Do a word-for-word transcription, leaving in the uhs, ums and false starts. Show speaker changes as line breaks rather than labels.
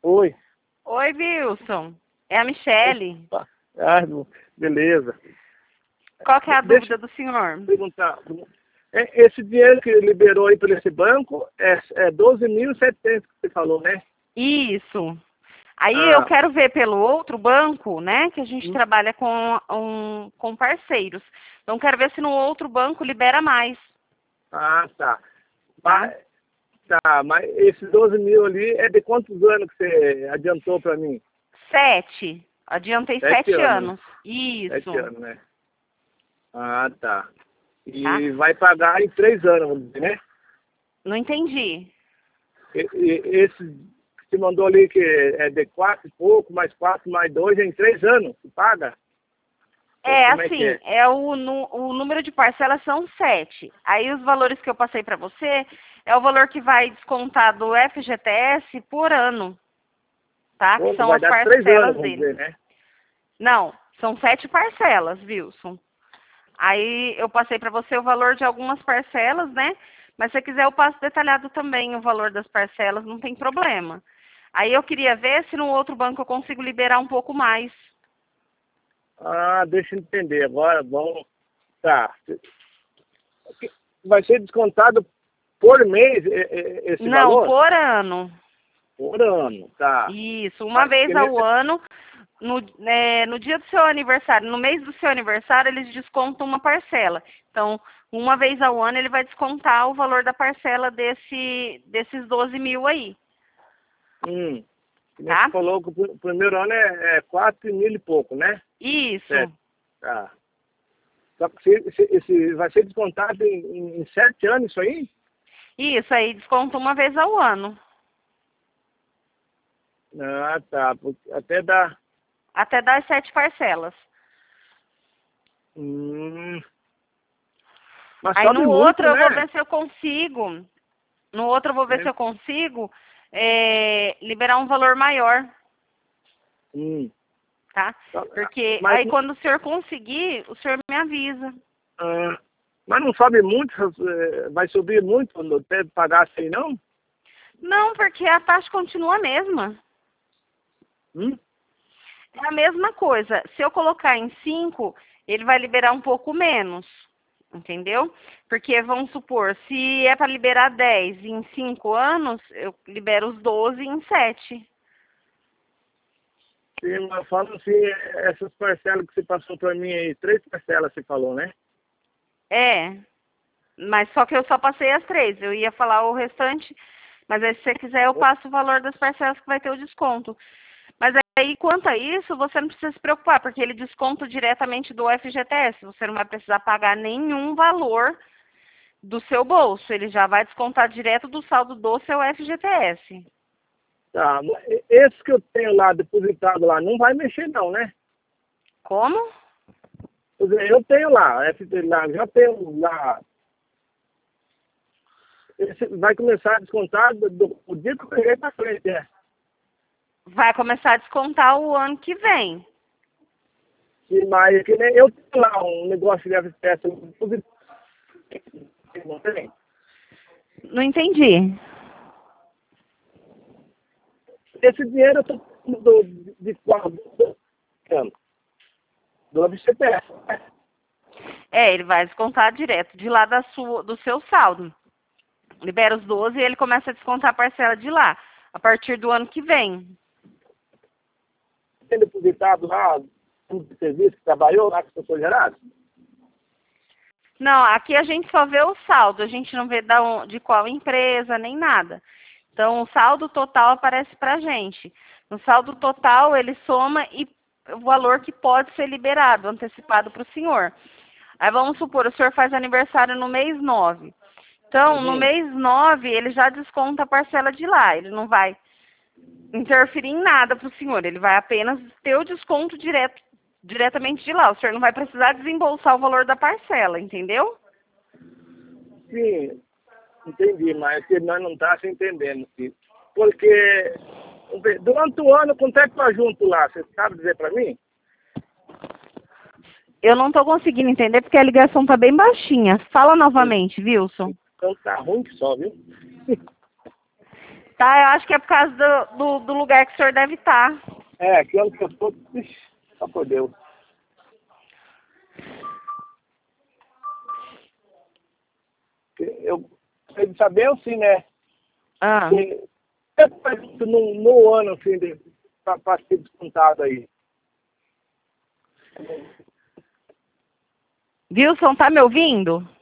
Oi.
Oi, Wilson. É a Michele.
Opa. Ah, beleza.
Qual que é a
Deixa
dúvida do senhor?
Perguntar. É, esse dinheiro que liberou aí por esse banco é, é doze mil e setecentos que você falou, né?
Isso. Aí eu
Ah,
quero ver pelo outro banco, né? Que a gente
hum,
trabalha com, um, com parceiros. Então, quero ver se no outro banco libera mais,
ah, tá.
tá?
Mas, tá, mas esse doze mil ali é de quantos anos que você adiantou para mim?
Sete. Adiantei
Sete
sete
anos, né?
anos. Isso.
Sete anos, né? Ah, tá.
Tá?
E vai pagar em três anos, vamos dizer, né?
Não entendi.
E, e, esse que você mandou ali que é de quatro e pouco, mais quatro, mais dois, é em três anos que paga? Ou
É
como é que
assim,
é?
é o, nu- o número de parcelas são sete. Aí os valores que eu passei para você é o valor que vai descontar do F G T S por ano, tá? Que
Pô,
são
vai
as
dar três anos,
parcelas
vamos
dele.
dizer, né?
Não, são sete parcelas, Wilson. Aí eu passei para você o valor de algumas parcelas, né? Mas se você quiser eu passo detalhado também o valor das parcelas, não tem problema. Aí eu queria ver se no outro banco eu consigo liberar um pouco mais.
Ah, deixa eu entender. Agora, vamos... Tá. Vai ser descontado por mês e- e- esse
Não,
valor?
por ano.
Por ano, tá.
Isso, uma
Mas
vez
que
ao
nesse...
ano, no, é, no dia do seu aniversário, no mês do seu aniversário, eles descontam uma parcela. Então, uma vez ao ano, ele vai descontar o valor da parcela desse, desses doze mil aí,
Hum, que nem você
tá?
falou que o pr- primeiro ano é, é quatro mil e pouco, né?
Isso,
Sete. Tá. Só que se, se, esse vai ser descontado em, em, em sete anos isso aí?
isso aí desconta uma vez ao ano,
Ah, tá. Porque até dá...
até dar as sete parcelas.
Hum, mas
Aí
sobe
no outro
muito,
eu vou
né?
ver se eu consigo, no outro eu vou ver se
Né?
eu consigo é, liberar um valor maior.
Hum.
Tá?
Só-
Porque
Mas,
aí quando o senhor conseguir, o senhor me avisa.
ah, mas não sobe muito, eh, vai subir muito quando até pagar assim, não?
Não, porque a taxa continua a mesma.
Hum?
É a mesma coisa. Se eu colocar em cinco, ele vai liberar um pouco menos. Entendeu? Porque vamos supor, se é para liberar dez em cinco anos, eu libero os doze em sete.
Sim, mas fala assim, essas parcelas que você passou para mim aí, três parcelas você falou, né?
É, mas só que eu só passei as três. Eu ia falar o restante, mas aí se você quiser eu passo o valor das parcelas que vai ter o desconto. Mas aí, quanto a isso, você não precisa se preocupar, porque ele desconta diretamente do F G T S. Você não vai precisar pagar nenhum valor do seu bolso. Ele já vai descontar direto do saldo do seu F G T S.
Tá, mas esse que eu tenho lá depositado lá, não vai mexer não, né?
Como?
Quer dizer, eu tenho lá, F T lá, já tenho lá. Esse vai começar a descontar do, do, o dia que eu peguei para frente, é.
Vai começar a descontar o ano que vem.
E, mas que nem eu tenho lá um negócio de F T S depositado. Não tem?
Não entendi.
Esse dinheiro eu tô do, de qual? Do, do F T S.
É, ele vai descontar direto de lá da sua, do seu saldo. Libera os doze e ele começa a descontar a parcela de lá, a partir do ano que vem.
Tem depositado lá um serviço que trabalhou lá com o seu gerado?
Não, aqui a gente só vê o saldo, a gente não vê da on- de qual empresa, nem nada. Então, o saldo total aparece pra gente. No saldo total, ele soma e o valor que pode ser liberado, antecipado para o senhor. Aí vamos supor, o senhor faz aniversário no mês nove. Então, no
Uhum.
mês nove, ele já desconta a parcela de lá. Ele não vai interferir em nada para o senhor. Ele vai apenas ter o desconto direto, diretamente de lá. O senhor não vai precisar desembolsar o valor da parcela, entendeu?
Sim, entendi, mas que nós não estamos entendendo. Sim. Porque durante o ano, quanto é que tá junto lá? Você sabe dizer para mim?
Eu não estou conseguindo entender porque a ligação está bem baixinha. Fala novamente, Wilson.
Então tá ruim que só, viu?
Tá, eu acho que é por causa do, do, do lugar que o senhor deve estar.
É, que ano que eu tô... Ixi, só por Deus. Eu tenho que saber assim, né?
Ah.
Que, no, no ano, assim, de, pra, pra ser descontado aí.
Wilson, tá me ouvindo?